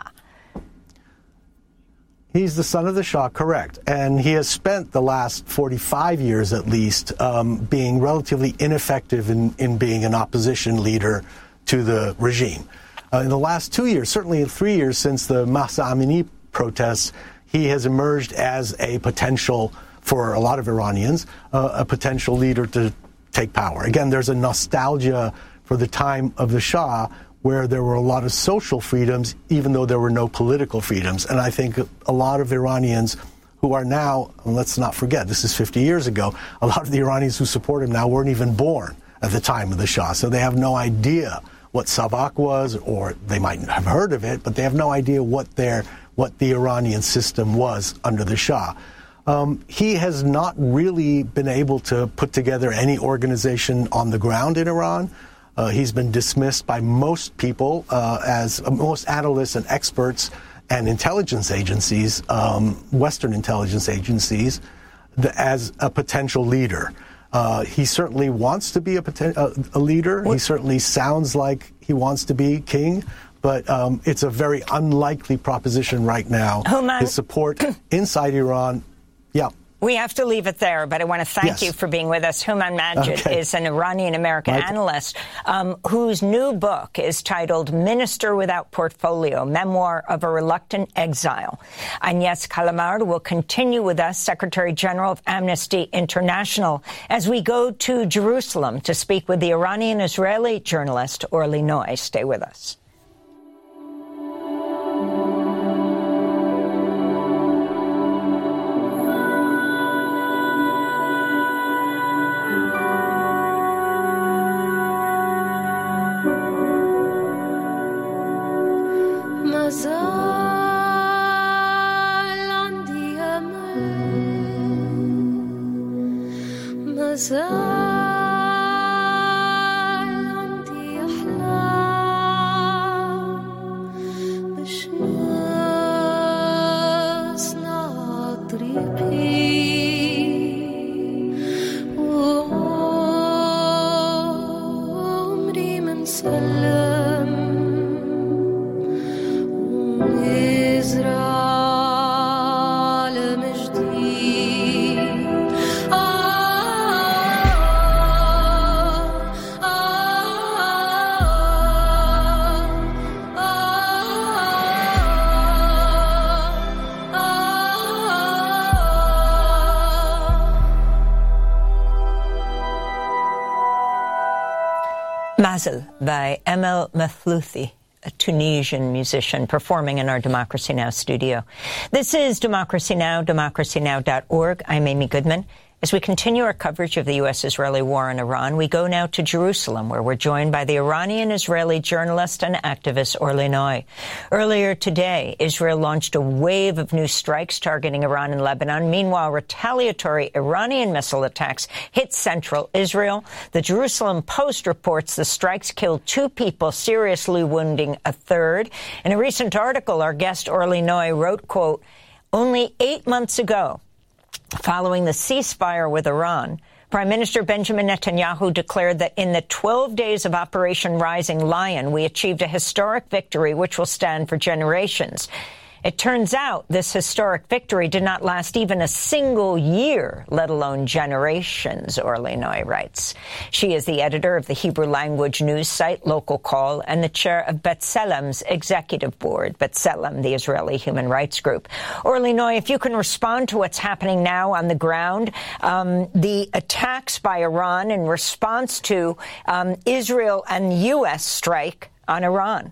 He's the son of the Shah, correct. And he has spent the last forty-five years, at least, um, being relatively ineffective in, in being an opposition leader to the regime. Uh, in the last two years, certainly in three years since the Mahsa Amini protests, he has emerged as a potential, for a lot of Iranians, uh, a potential leader to take power. Again, there's a nostalgia for the time of the Shah, where there were a lot of social freedoms, even though there were no political freedoms. And I think a lot of Iranians who are now, and let's not forget, this is fifty years ago, a lot of the Iranians who support him now weren't even born at the time of the Shah, so they have no idea what Savak was, or they might have heard of it, but they have no idea what their what the Iranian system was under the Shah. Um, he has not really been able to put together any organization on the ground in Iran. Uh, he's been dismissed by most people, uh, as uh, most analysts and experts and intelligence agencies, um, Western intelligence agencies, the, as a potential leader. Uh, he certainly wants to be a, poten- a, a leader. What? He certainly sounds like he wants to be king. But um, it's a very unlikely proposition right now. Houman, his support inside Iran, yeah. We have to leave it there, but I want to thank yes. you for being with us. Houman Majid okay. is an Iranian-American right. analyst um, whose new book is titled Minister Without Portfolio, Memoir of a Reluctant Exile. Agnes Kalamard will continue with us, Secretary General of Amnesty International, as we go to Jerusalem to speak with the Iranian-Israeli journalist Orly Noy. Stay with us. Mazel by Emel Mathlouthi, a Tunisian musician performing in our Democracy Now! Studio. This is Democracy Now!, democracy now dot org. I'm Amy Goodman. As we continue our coverage of the U S-Israeli war in Iran, we go now to Jerusalem, where we're joined by the Iranian-Israeli journalist and activist Orly Noy. Earlier today, Israel launched a wave of new strikes targeting Iran and Lebanon. Meanwhile, retaliatory Iranian missile attacks hit central Israel. The Jerusalem Post reports the strikes killed two people, seriously wounding a third. In a recent article, our guest Orly Noy wrote, quote, "Only eight months ago, following the ceasefire with Iran, Prime Minister Benjamin Netanyahu declared that in the twelve days of Operation Rising Lion, we achieved a historic victory which will stand for generations. It turns out this historic victory did not last even a single year, let alone generations," Orly Noy writes. She is the editor of the Hebrew language news site Local Call and the chair of B'Tselem's executive board, B'Tselem, the Israeli human rights group. Orly Noy, if you can respond to what's happening now on the ground, um, the attacks by Iran in response to um, Israel and U S strike on Iran.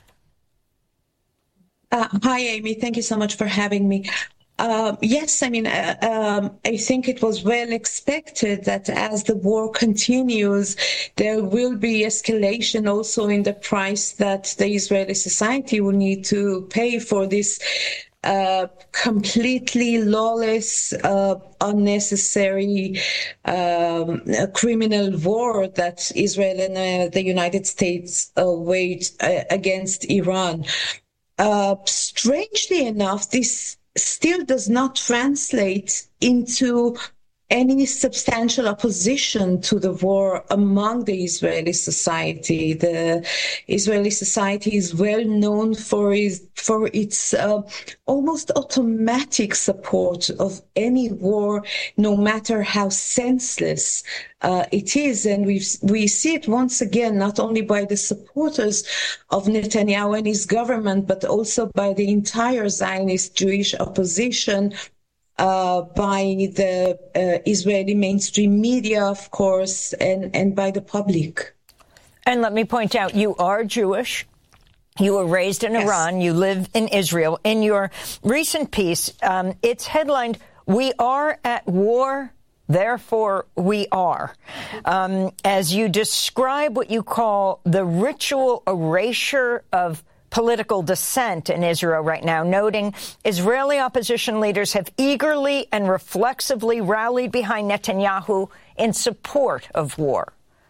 Uh, hi, Amy. Thank you so much for having me. Uh, yes, I mean, uh, um, I think it was well expected that as the war continues, there will be escalation also in the price that the Israeli society will need to pay for this uh, completely lawless, uh, unnecessary um, criminal war that Israel and uh, the United States uh, waged uh, against Iran. Uh, strangely enough, this still does not translate into any substantial opposition to the war among the Israeli society. The Israeli society is well known for its, for its uh, almost automatic support of any war, no matter how senseless uh, it is. And we we see it once again, not only by the supporters of Netanyahu and his government, but also by the entire Zionist Jewish opposition, Uh, by the uh, Israeli mainstream media, of course, and, and by the public. And let me point out, you are Jewish. You were raised in yes. Iran. You live in Israel. In your recent piece, um, it's headlined, "We are at war, therefore we are," um, as you describe what you call the ritual erasure of political dissent in Israel right now, noting Israeli opposition leaders have eagerly and reflexively rallied behind Netanyahu in support of war.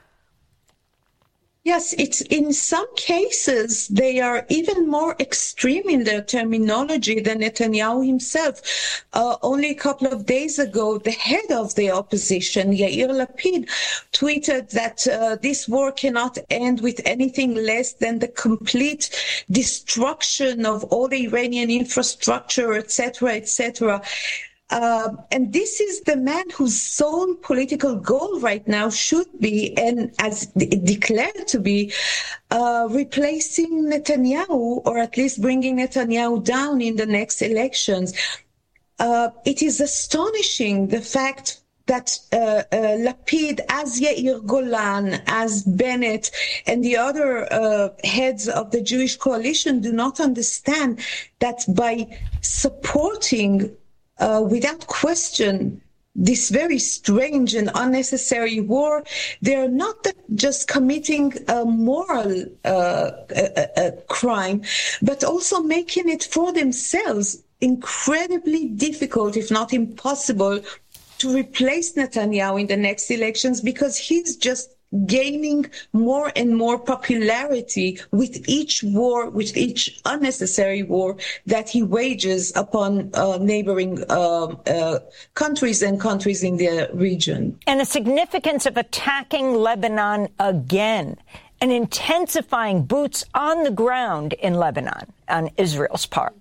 Yes, it's in some cases they are even more extreme in their terminology than Netanyahu himself. Uh, only a couple of days ago, the head of the opposition, Yair Lapid, tweeted that uh, this war cannot end with anything less than the complete destruction of all the Iranian infrastructure, et cetera, et cetera. Uh, and this is the man whose sole political goal right now should be, and as de- declared to be, uh, replacing Netanyahu, or at least bringing Netanyahu down in the next elections. Uh, it is astonishing, the fact that uh, uh, Lapid, as Yair Golan, as Bennett, and the other uh, heads of the Jewish coalition do not understand that by supporting Uh, without question, this very strange and unnecessary war, they're not just committing a moral uh, a, a crime, but also making it for themselves incredibly difficult, if not impossible, to replace Netanyahu in the next elections, because he's just gaining more and more popularity with each war, with each unnecessary war that he wages upon uh, neighboring uh, uh, countries and countries in the region. And the significance of attacking Lebanon again and intensifying boots on the ground in Lebanon on Israel's part.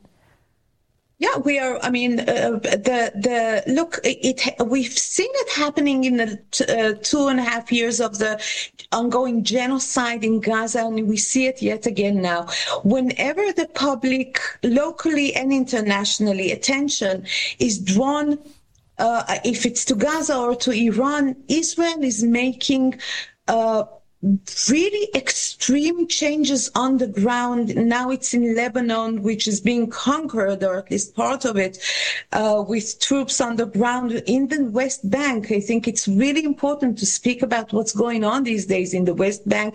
Yeah, we are. I mean, uh, the the look. It we've seen it happening in the uh, two and a half years of the ongoing genocide in Gaza, and we see it yet again now. Whenever the public, locally and internationally, attention is drawn, uh, if it's to Gaza or to Iran, Israel is making Uh, really extreme changes on the ground. Now it's in Lebanon, which is being conquered, or at least part of it, uh, with troops on the ground in the West Bank. I think it's really important to speak about what's going on these days in the West Bank,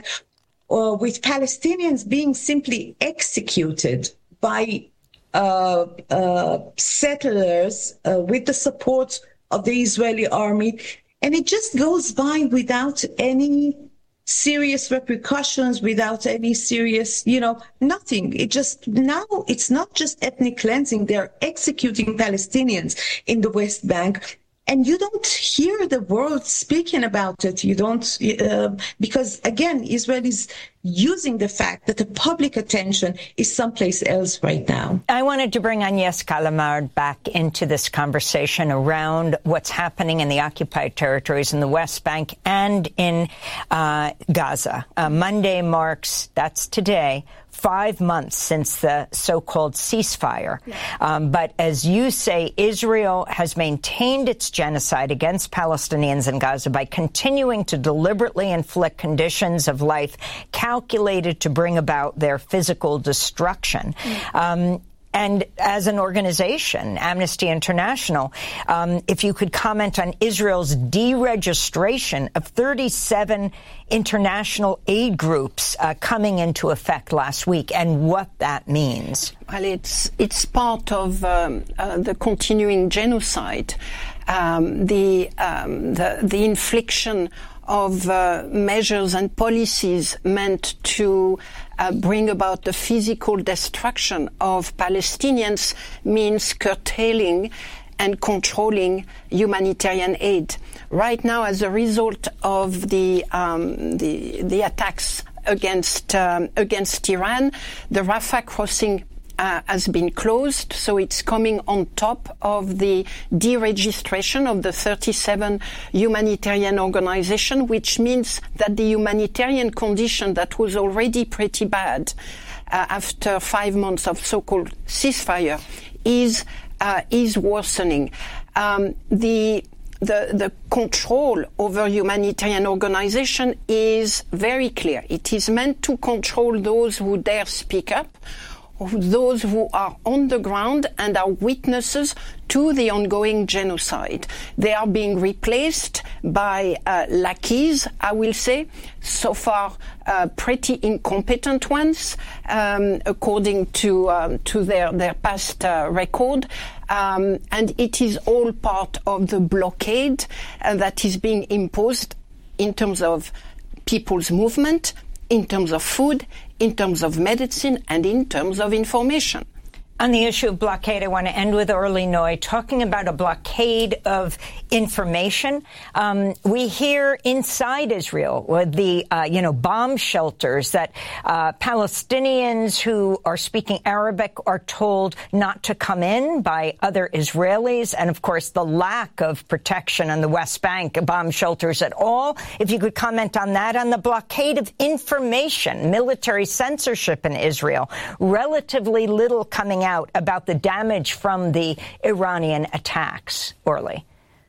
or with Palestinians being simply executed by uh, uh, settlers uh, with the support of the Israeli army. And it just goes by without any serious repercussions, without any serious, you know, nothing. It just, now it's not just ethnic cleansing. They're executing Palestinians in the West Bank. And you don't hear the world speaking about it. You don't, uh, because again, Israel is using the fact that the public attention is someplace else right now. I wanted to bring Agnes Callamard back into this conversation around what's happening in the occupied territories in the West Bank and in uh, Gaza. Uh, Monday marks, that's today, five months since the so-called ceasefire. Yeah. Um, but as you say, Israel has maintained its genocide against Palestinians in Gaza by continuing to deliberately inflict conditions of life calculated to bring about their physical destruction. Mm. Um, And as an organization, Amnesty International, um, if you could comment on Israel's deregistration of thirty-seven international aid groups uh, coming into effect last week, and what that means. Well, it's it's part of um, uh, the continuing genocide, um, the, um, the the infliction of uh, measures and policies meant to uh, bring about the physical destruction of Palestinians means curtailing and controlling humanitarian aid. Right now, as a result of the um, the, the attacks against um, against Iran, the Rafah crossing Uh, has been closed, so it's coming on top of the deregistration of the thirty-seven humanitarian organization, which means that the humanitarian condition that was already pretty bad uh, after five months of so-called ceasefire is uh, is worsening. Um, the the, the control over humanitarian organization is very clear. It is meant to control those who dare speak up, those who are on the ground and are witnesses to the ongoing genocide. They are being replaced by uh, lackeys, I will say, so far uh, pretty incompetent ones, um, according to um, to their, their past uh, record. Um, and it is all part of the blockade uh, that is being imposed in terms of people's movement, in terms of food, in terms of medicine, and in terms of information. On the issue of blockade, I want to end with Orly Noy talking about a blockade of information. Um, we hear inside Israel with the, uh, you know, bomb shelters that uh, Palestinians who are speaking Arabic are told not to come in by other Israelis. And, of course, the lack of protection on the West Bank, bomb shelters at all. If you could comment on that, on the blockade of information, military censorship in Israel, relatively little coming out out about the damage from the Iranian attacks. Orly.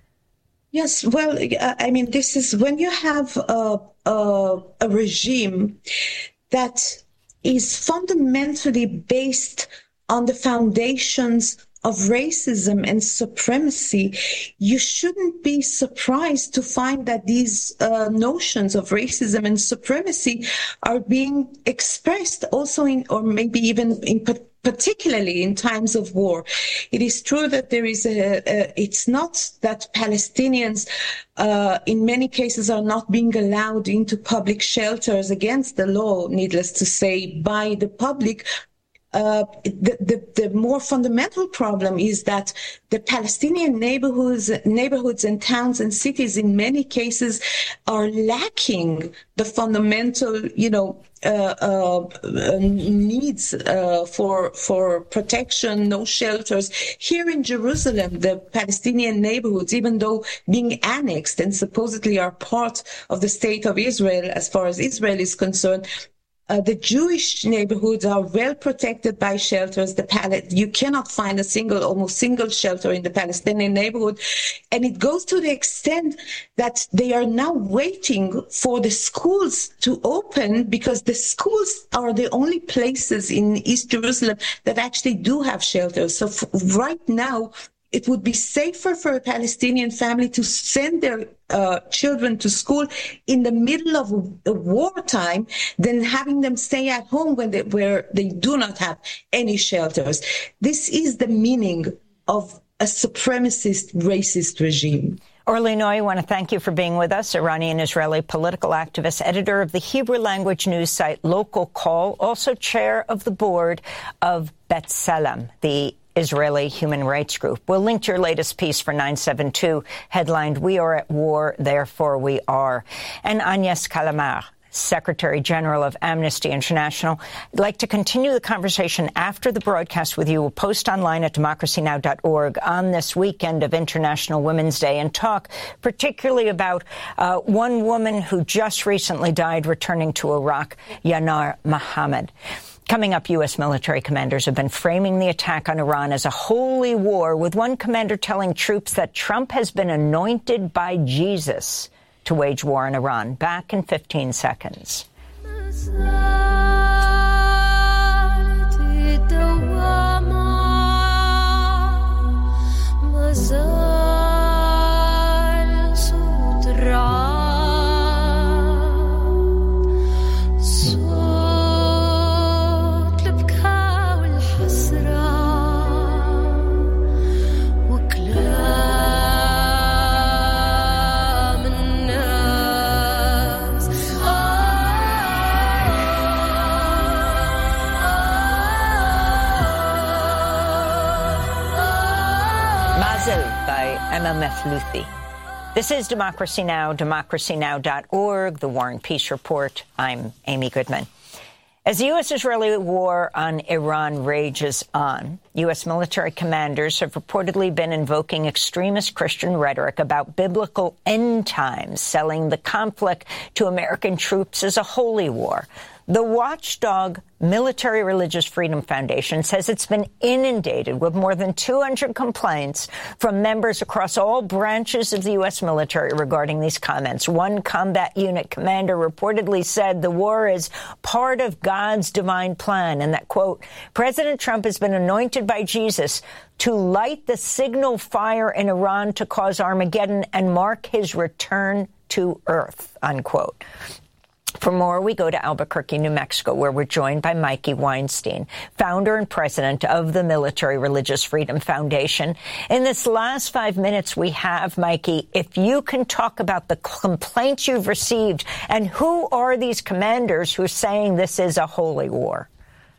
Yes, well, I mean, this is when you have a, a, a regime that is fundamentally based on the foundations of racism and supremacy, you shouldn't be surprised to find that these uh, notions of racism and supremacy are being expressed also in, or maybe even in particularly in times of war. It is true that there is a, a it's not that Palestinians uh, in many cases are not being allowed into public shelters against the law, needless to say, by the public. Uh, the, the, the more fundamental problem is that the Palestinian neighborhoods, neighborhoods and towns and cities in many cases are lacking the fundamental, you know, uh, uh, needs uh, for for protection, no shelters. Here in Jerusalem, the Palestinian neighborhoods, even though being annexed and supposedly are part of the state of Israel, as far as Israel is concerned, Uh, the Jewish neighborhoods are well protected by shelters. The Pal- you cannot find a single, almost single shelter in the Palestinian neighborhood. And it goes to the extent that they are now waiting for the schools to open, because the schools are the only places in East Jerusalem that actually do have shelters. So f- right now, it would be safer for a Palestinian family to send their uh, children to school in the middle of a, a wartime than having them stay at home when they, where they do not have any shelters. This is the meaning of a supremacist, racist regime. Orly Noy, I want to thank you for being with us, Iranian-Israeli political activist, editor of the Hebrew language news site Local Call, also chair of the board of B'Tselem, the Israeli human rights group. We'll link to your latest piece for nine seven two, headlined, "We are at war, therefore we are." And Agnes Callamard, Secretary General of Amnesty International. I'd like to continue the conversation after the broadcast with you. We'll post online at democracy now dot org on this weekend of International Women's Day and talk particularly about uh, one woman who just recently died returning to Iraq, Yanar Mohammed. Coming up, U S military commanders have been framing the attack on Iran as a holy war, with one commander telling troops that Trump has been anointed by Jesus to wage war in Iran. Back in fifteen seconds. Emma Methluthi. This is Democracy Now!, democracy now dot org, the War and Peace Report. I'm Amy Goodman. As the U S-Israeli war on Iran rages on, U S military commanders have reportedly been invoking extremist Christian rhetoric about biblical end times, selling the conflict to American troops as a holy war. The watchdog Military Religious Freedom Foundation says it's been inundated with more than two hundred complaints from members across all branches of the U S military regarding these comments. One combat unit commander reportedly said the war is part of God's divine plan and that, quote, President Trump has been anointed by Jesus to light the signal fire in Iran to cause Armageddon and mark his return to Earth, unquote. For more, we go to Albuquerque, New Mexico, where we're joined by Mikey Weinstein, founder and president of the Military Religious Freedom Foundation. In this last five minutes we have, Mikey, if you can talk about the complaints you've received and who are these commanders who are saying this is a holy war?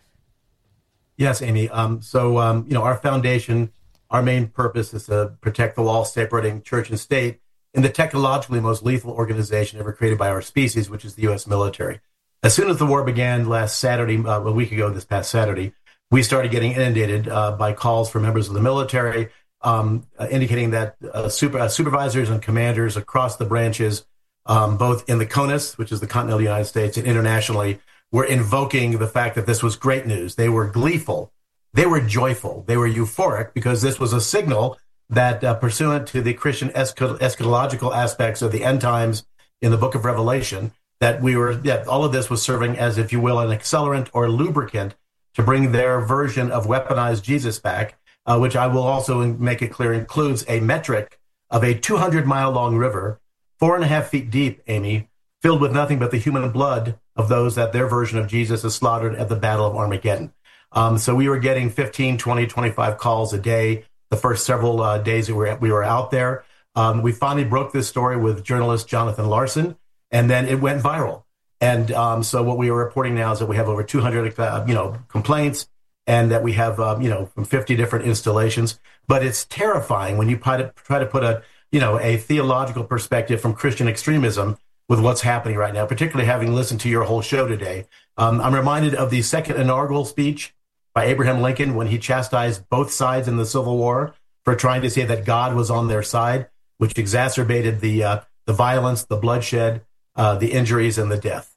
Yes, Amy. Um, so, um, you know, our foundation, our main purpose is to protect the law separating church and state in the technologically most lethal organization ever created by our species, which is the U S military. As soon as the war began last Saturday, uh, a week ago, this past Saturday, we started getting inundated uh, by calls from members of the military um, uh, indicating that uh, super, uh, supervisors and commanders across the branches, um, both in the CONUS, which is the continental United States, and internationally, were invoking the fact that this was great news. They were gleeful. They were joyful. They were euphoric because this was a signal that uh, pursuant to the Christian eschatological aspects of the end times in the book of Revelation, that we were, yeah, all of this was serving as, if you will, an accelerant or lubricant to bring their version of weaponized Jesus back, uh, which I will also make it clear includes a metric of a two hundred mile long river, four and a half feet deep, Amy, filled with nothing but the human blood of those that their version of Jesus is slaughtered at the Battle of Armageddon. Um, so we were getting fifteen, twenty, twenty-five calls a day the first several uh, days that we were, we were out there. Um, we finally broke this story with journalist Jonathan Larson, and then it went viral. And um, so what we are reporting now is that we have over two hundred uh, you know, complaints, and that we have, um, you know, from fifty different installations. But it's terrifying when you try to, try to put a, you know, a theological perspective from Christian extremism with what's happening right now, particularly having listened to your whole show today. Um, I'm reminded of the second inaugural speech by Abraham Lincoln when he chastised both sides in the Civil War for trying to say that God was on their side, which exacerbated the uh, the violence, the bloodshed, uh, the injuries, and the death.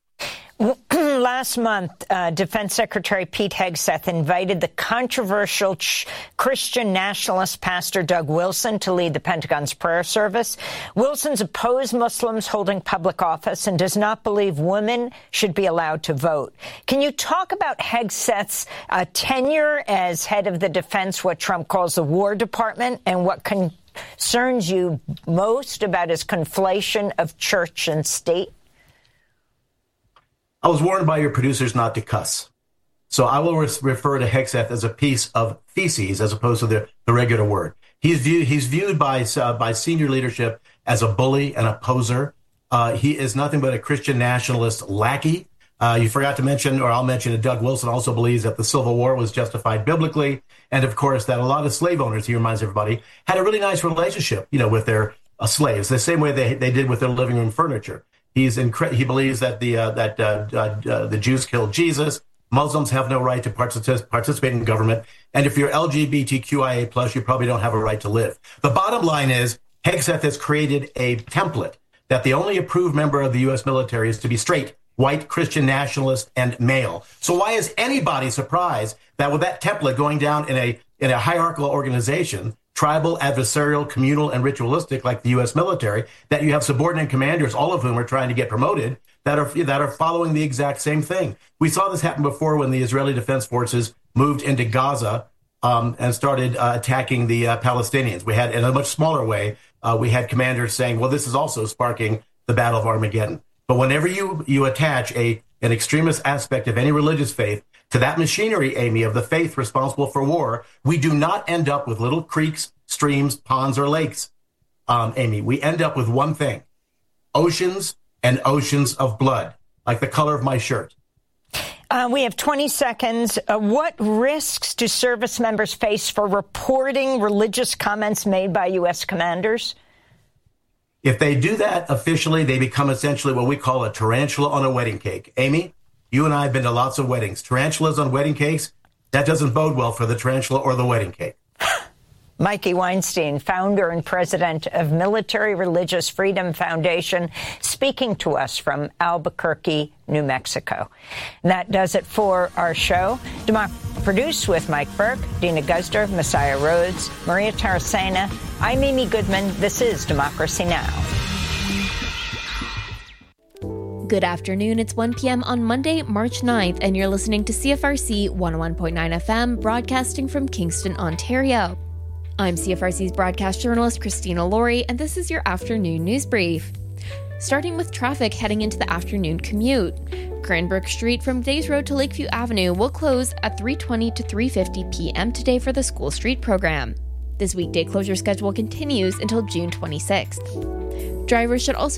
Last month, uh, Defense Secretary Pete Hegseth invited the controversial ch- Christian nationalist pastor Doug Wilson to lead the Pentagon's prayer service. Wilson's opposed Muslims holding public office and does not believe women should be allowed to vote. Can you talk about Hegseth's uh, tenure as head of the defense, what Trump calls the War Department, and what concerns you most about his conflation of church and state? I was warned by your producers not to cuss. So I will re- refer to Hegseth as a piece of feces as opposed to the, the regular word. He's viewed, he's viewed by, uh, by senior leadership as a bully and a poser. Uh, he is nothing but a Christian nationalist lackey. Uh, you forgot to mention, or I'll mention that Doug Wilson also believes that the Civil War was justified biblically. And of course, that a lot of slave owners, he reminds everybody, had a really nice relationship, you know, with their uh, slaves, the same way they, they did with their living room furniture. He's incre- He believes that the uh, that uh, uh, the Jews killed Jesus. Muslims have no right to particip- participate in government. And if you're L G B T Q I A plus, you probably don't have a right to live. The bottom line is Hegseth has created a template that the only approved member of the U S military is to be straight, white, Christian nationalist, and male. So why is anybody surprised that with that template going down in a in a hierarchical organization, tribal, adversarial, communal, and ritualistic like the U S military, that you have subordinate commanders, all of whom are trying to get promoted, that are that are following the exact same thing? We saw this happen before when the Israeli Defense Forces moved into Gaza um, and started uh, attacking the uh, Palestinians. We had, in a much smaller way, uh, we had commanders saying, well, this is also sparking the Battle of Armageddon. But whenever you, you attach a an extremist aspect of any religious faith to that machinery, Amy, of the faith responsible for war, we do not end up with little creeks, streams, ponds, or lakes, um, Amy. We end up with one thing: oceans and oceans of blood, like the color of my shirt. Uh, we have twenty seconds. Uh, what risks do service members face for reporting religious comments made by U S commanders? If they do that officially, they become essentially what we call a tarantula on a wedding cake. Amy, you and I have been to lots of weddings. Tarantulas on wedding cakes, that doesn't bode well for the tarantula or the wedding cake. Mikey Weinstein, founder and president of Military Religious Freedom Foundation, speaking to us from Albuquerque, New Mexico. And that does it for our show. Democ- produced with Mike Burke, Dina Guzder, Messiah Rhodes, Maria Taracena. I'm Amy Goodman. This is Democracy Now! Good afternoon. It's one p.m. on Monday, March ninth, and you're listening to C F R C one oh one point nine F M, broadcasting from Kingston, Ontario. I'm C F R C's broadcast journalist Christina Laurie, and this is your afternoon news brief. Starting with traffic heading into the afternoon commute. Cranbrook Street from Days Road to Lakeview Avenue will close at three twenty to three fifty p.m. today for the School Street program. This weekday closure schedule continues until June twenty-sixth. Drivers should also